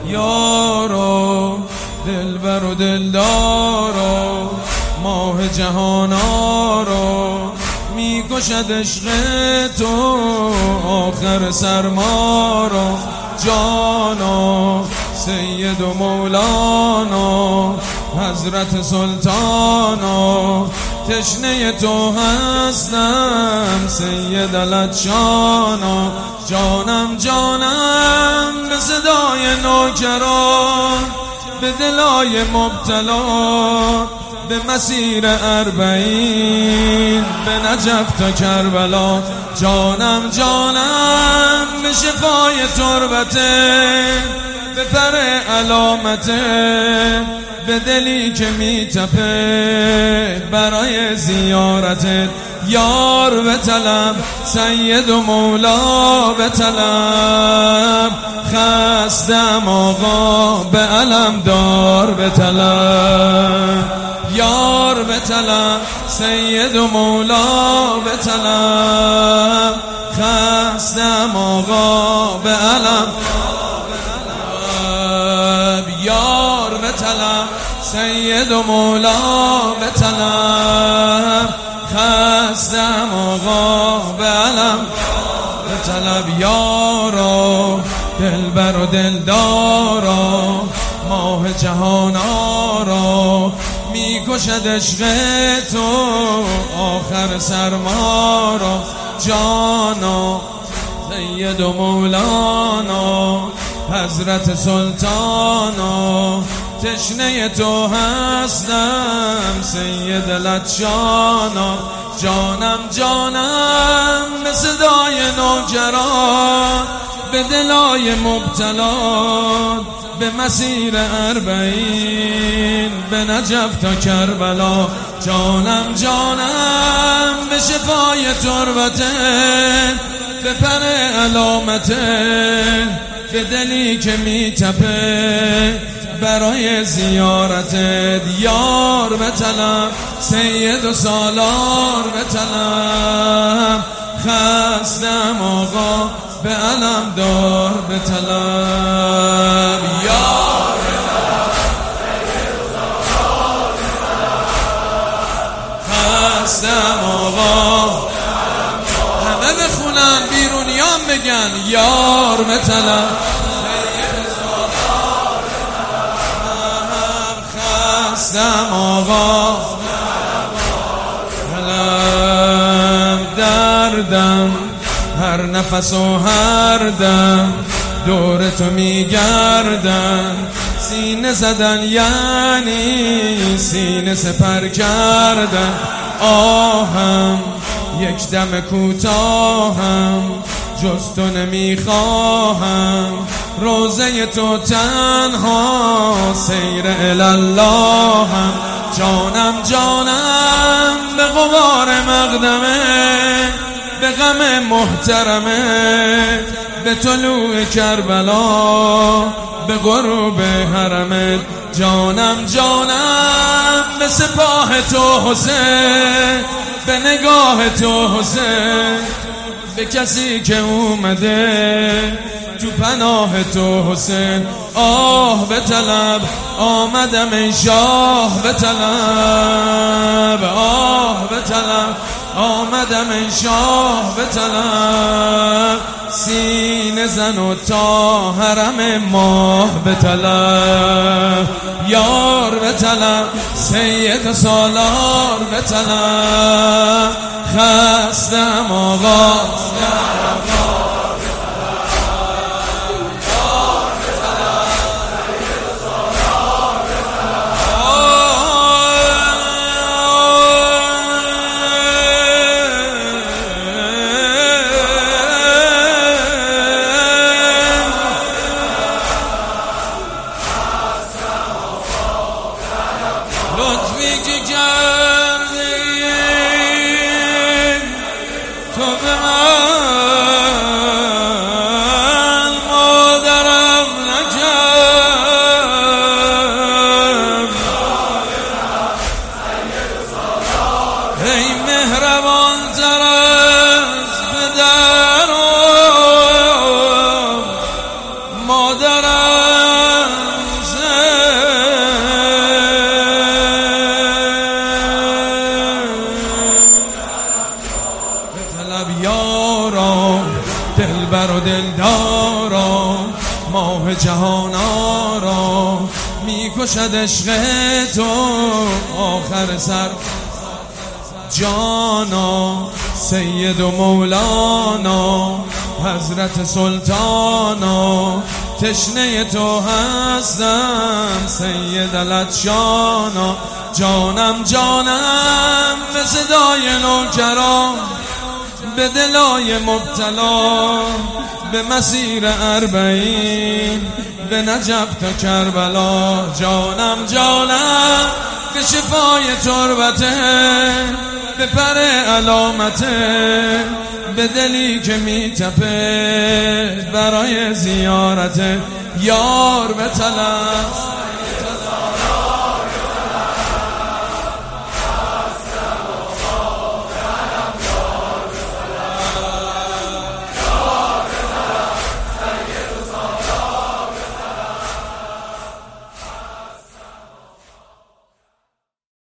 یارو دلبر و دلدارو ماه جهانارو میکشد عشق تو آخر سرمارو جانا سید و مولانا حضرت سلطانا تشنه تو هستم سید لطشانا جانم جانم به صدای نوکران به دلای مبتلا به مسیر اربعین به نجف تا کربلا جانم جانم به شفای تربته به پر علامته به دلی که میتپه برای زیارتت یار به طلب سید و مولا به طلب خستم آقا به علم دار به طلب یار به طلب سید و مولا به طلب خستم آقا به علم یار به طلب سید و مولا به طلب خستم آقا به علم به طلب یارو دلبر و دلدارو ماه جهانارو میکشد عشق تو آخر سرمارو جانا سید و مولانا حضرت سلطانا تشنه تو هستم سید لطشانا جانم جانم به صدای نوجران به دلای مبتلا به مسیر اربعین به نجف تا کربلا جانم جانم به شفای تربته به پر علامته به دلی که میتپه برای زیارتت یار به طلب سید و سالار به طلب خستم آقا به علم دار به طلب یار به طلب سید و سالار به طلب خستم آقا همه بخونن بیرونیان بگن یار به طلب خستم آقا علم دردم هر نفس و هر دم دور تو میگردم سینه زدن یعنی سینه سپر کردن آهم یک دم کوتاهم جز تو نمیخواهم روزه تو تنها سیر الاللهم جانم جانم به غبار مقدمه به غم محترمه به طلوع کربلا به غروب حرمت جانم جانم به سپاه تو حسین به نگاه تو حسین به کسی که اومده تو پناه تو حسین آه به طلب آمدم ای شاه به طلب آه به طلب آمدم ای شاه به طلب سینه زن و تا حرم ماه به طلب یار به طلب سید سالار به طلب خستم آقا لطفی که کردی تو به من مادرم نکرد ای مهربان تر از پدرم مادرم دلبر و دلدارا ماه جهان آرا میکشد عشق تو آخر سر جانا سید و مولانا حضرت سلطانا تشنه تو هستم سید لطشانا جانم جانم به صدای نوکران به دلای مبتلا به مسیر اربعین به نجف تا کربلا جانم جانم به شفای تربته به پر علامته به دلی که میتپه برای زیارت یار به طلب